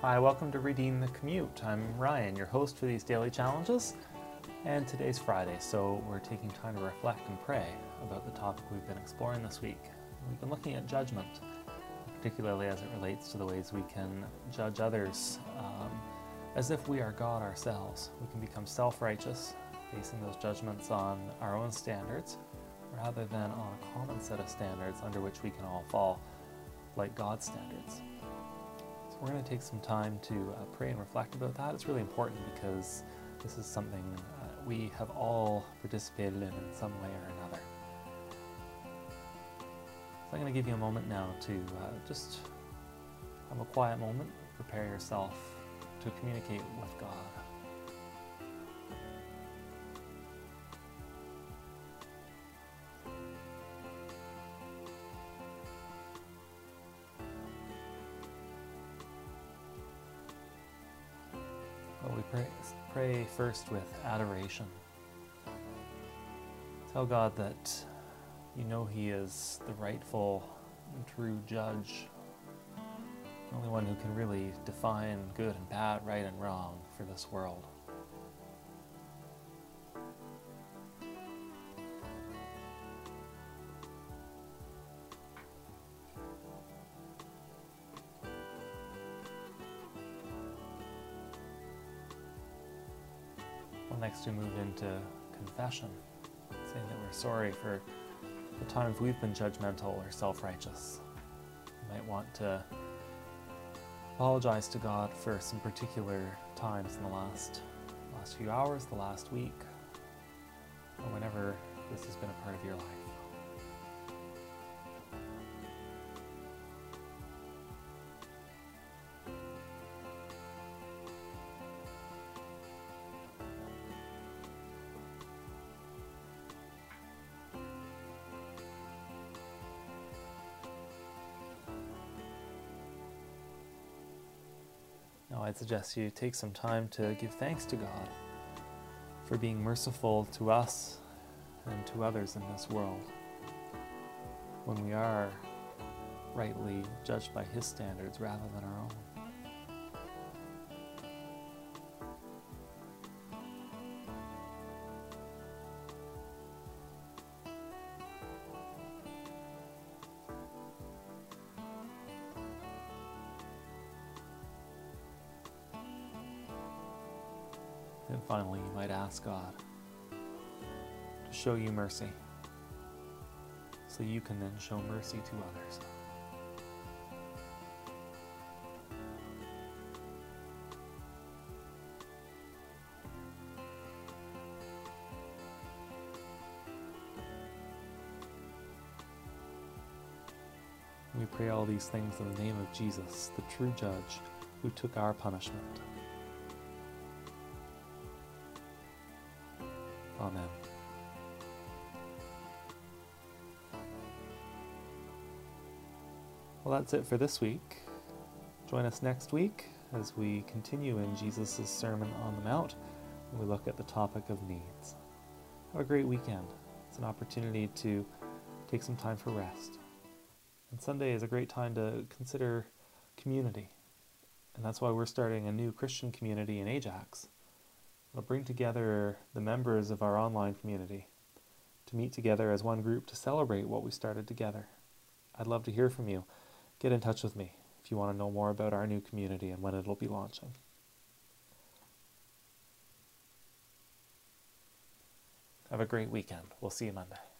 Hi, welcome to Redeem the Commute. I'm Ryan, your host for these daily challenges, and today's Friday, so we're taking time to reflect and pray about the topic we've been exploring this week. We've been looking at judgment, particularly as it relates to the ways we can judge others as if we are God ourselves. We can become self-righteous, basing those judgments on our own standards, rather than on a common set of standards under which we can all fall, like God's standards. We're going to take some time to pray and reflect about that. It's really important because this is something we have all participated in some way or another. So I'm going to give you a moment now to just have a quiet moment, prepare yourself to communicate with God. Well, we pray first with adoration. Tell God that you know He is the rightful and true judge, the only one who can really define good and bad, right and wrong for this world. Well, next we move into confession, saying that we're sorry for the times we've been judgmental or self-righteous. You might want to apologize to God for some particular times in the last few hours, the last week, or whenever this has been a part of your life. Now I'd suggest you take some time to give thanks to God for being merciful to us and to others in this world when we are rightly judged by His standards rather than our own. And finally, you might ask God to show you mercy so you can then show mercy to others. We pray all these things in the name of Jesus, the true judge who took our punishment. Amen. Well, that's it for this week. Join us next week as we continue in Jesus' Sermon on the Mount and we look at the topic of needs. Have a great weekend. It's an opportunity to take some time for rest. And Sunday is a great time to consider community. And that's why we're starting a new Christian community in Ajax. It'll bring together the members of our online community to meet together as one group to celebrate what we started together. I'd love to hear from you. Get in touch with me if you want to know more about our new community and when it'll be launching. Have a great weekend. We'll see you Monday.